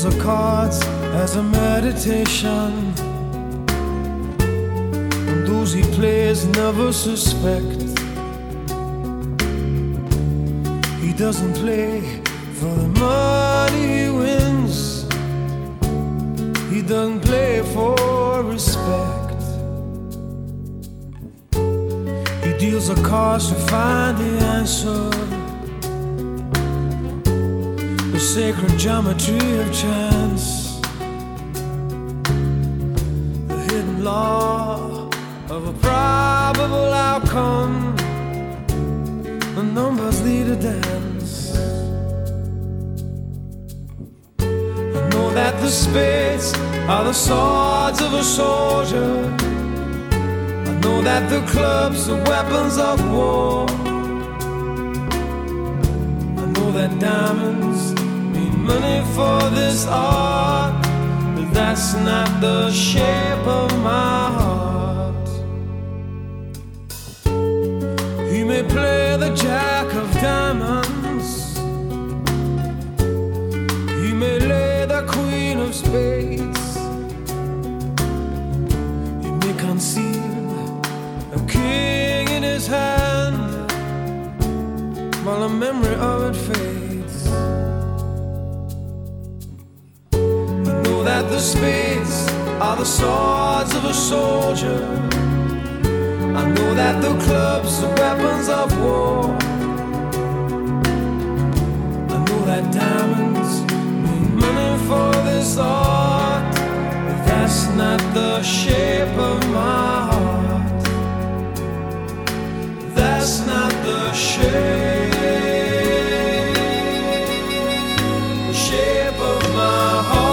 the cards as a meditation, and those he plays never suspect. He doesn't play for the money he wins, he doesn't play for respect. He deals the cards to find the answer, the sacred geometry of chance, the hidden law of a probable outcome. The numbers lead a dance. I know that the spades are the swords of a soldier. I know that the clubs are weapons of war. I know that diamonds mean money for this art, but that's not the shape of my heart. He may play the jack of diamonds, he may lay the queen of spades, he may conceal a king in his hand while the memory of it fades. I know that the spades are the swords of a soldier. I know that the clubs are weapons of war. I know that diamonds mean money for this art, but that's not the shape of my heart. That's not the shape of my heart.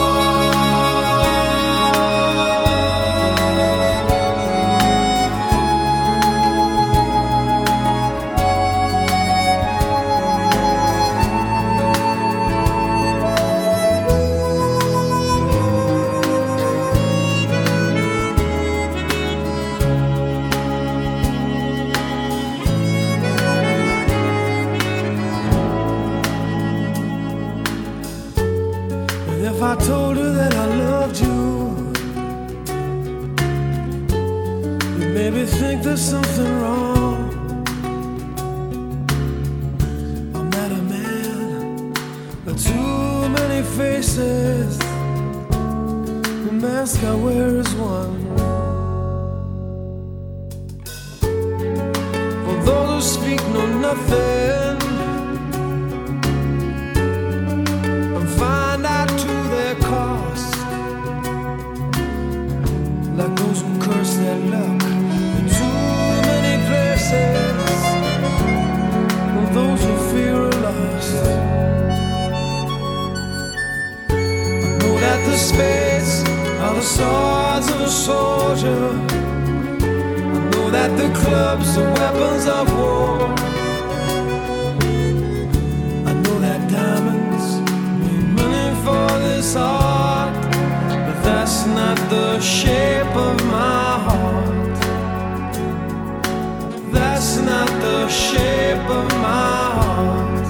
If I told you that I loved you, you'd maybe think there's something wrong. I'm not a man with too many faces. The mask I wear is one. For those who speak know nothing and find out to their cost, like those who curse their luck in too many places, and those who fear are lost. I know that the spades are the swords of a soldier. I know that the clubs are weapons of war. I know that diamonds mean money for this art, but that's not the shape of my heart. That's not the shape of my heart.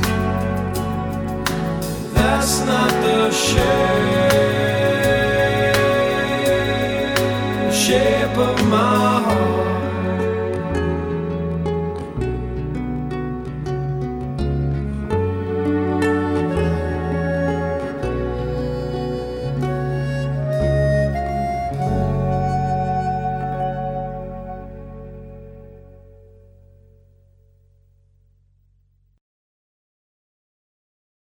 That's not the shape of my heart.